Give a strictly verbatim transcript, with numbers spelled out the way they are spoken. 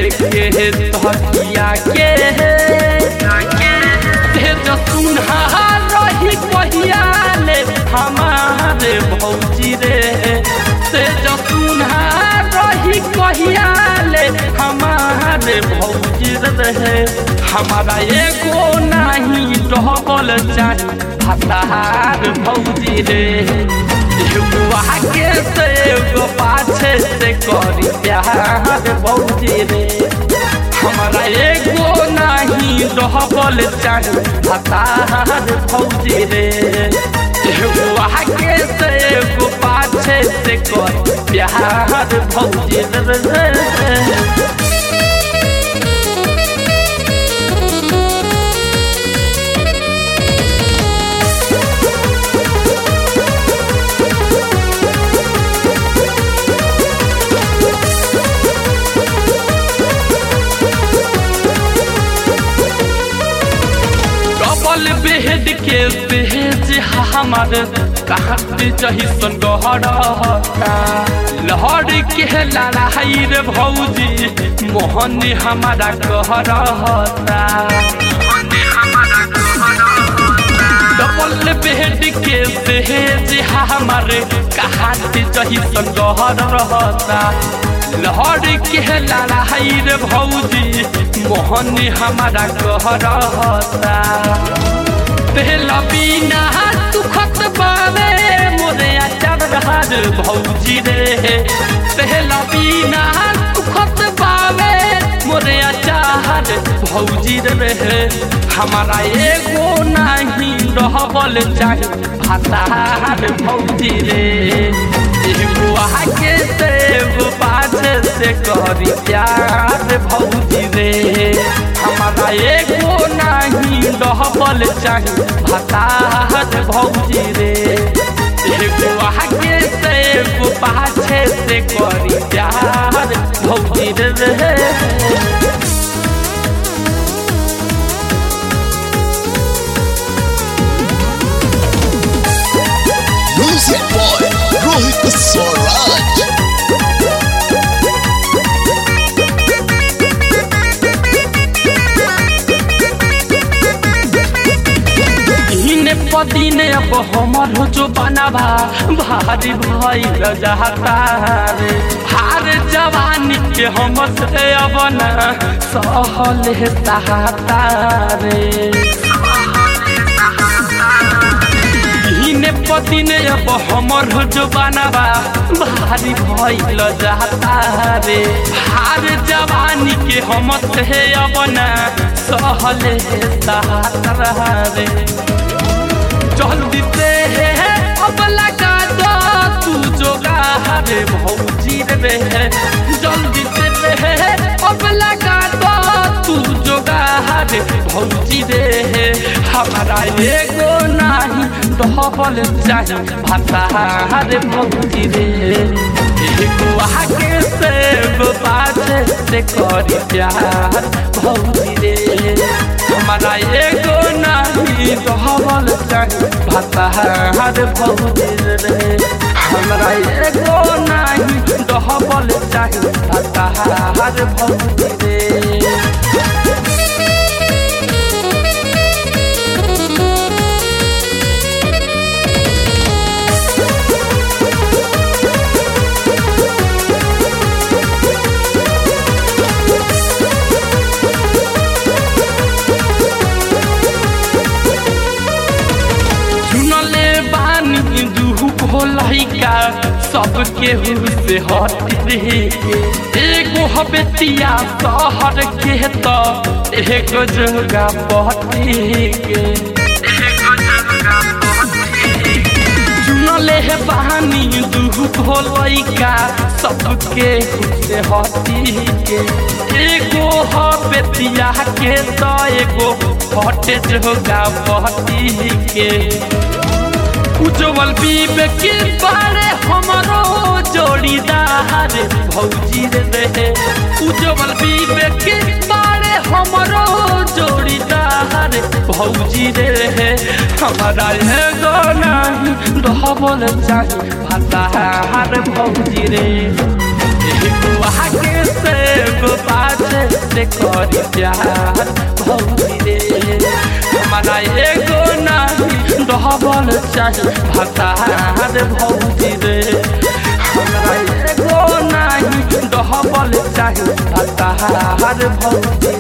लेके तकिया के तेज सुनहा रही कहिया ले हमारे भौजी रे तेज सुनहा रही कहिया ले हमारे भौजी रे हमारा एगो नहीं डबल चाही भतार भौजी रे आगे से एगो पाछे से करी प्यार भौजी रे हमारा एगो नहीं डबल चाही भतार भौजी रे एगो आगे से एगो पाछे से करी प्यार भौजी रे बेहद के बेहज हमार कहते जहिसन गहरता लहर के लड़ाई रे भौजी मोहन हमारा कहरता डबल बेहद के बेहज हमार कहते जहिसन गहरता लहर के लड़ाई रे भौजी मोहन हमारा कहरता पहला बिना दुखत बावे मोरे आचार रहार भौजी रे पहला बिना दुखत बावे मोरे आचार भौजी रे हमारा एगो नहीं डबल चाही भतार भौजी रे एगो आगे से एगो पाछे से करी प्यार भौजी रे हमारा एगो नहीं डबल चाही भतार भौजी रे एगो आगे से एगो पाछे से करी प्यार भौजी रे Music boy, Rohit Swaraj. पदीने अब हमर हो जो बनावा भारी भाई रजाता रे हार जवानी के हम से अब ना सहल सहाता रे इने पदीने अब हमर हो जो बनावा भारी भाई रजाता रे हार जवानी के हम से अब ना सहल सहाता रे जल्दी से अब लगा दो तू जोगा रे भौजी रे जल्दी से अब लगा दो तू जोगा रे भौजी रे हमारा एगो नहीं डबल चाही भतार भौजी रे एगो आगे से एगो पाछे से करी प्यार भौजी रे हमारा एगो नहीं डबल चाही भतार भौजी रे हमारा एगो नहीं डबल चाही भतार भौजी रे लइका सबके से हट रे एगो हबेतिया शहर के तो एगो जगह पहटी के चुनले है बहानी दूगो लइका सबके से हटी के एगो हबेतिया के तो एगो हटे जगह पहटी के उज्जवल बीबे के बारे हमारो जोड़ीदार भौजी रे उज्जवल बीबे के बारे हमारो जोड़ीदार भौजी रे हमारा एगो नहीं डबल चाही भतार भौजी रे एगो आगे से गो पाछे से करी प्यार भौजी रे हमारा एगो नहीं डबल चाही भतार भौजी रे हमरा एगो नहीं डबल चाही भतार भौजी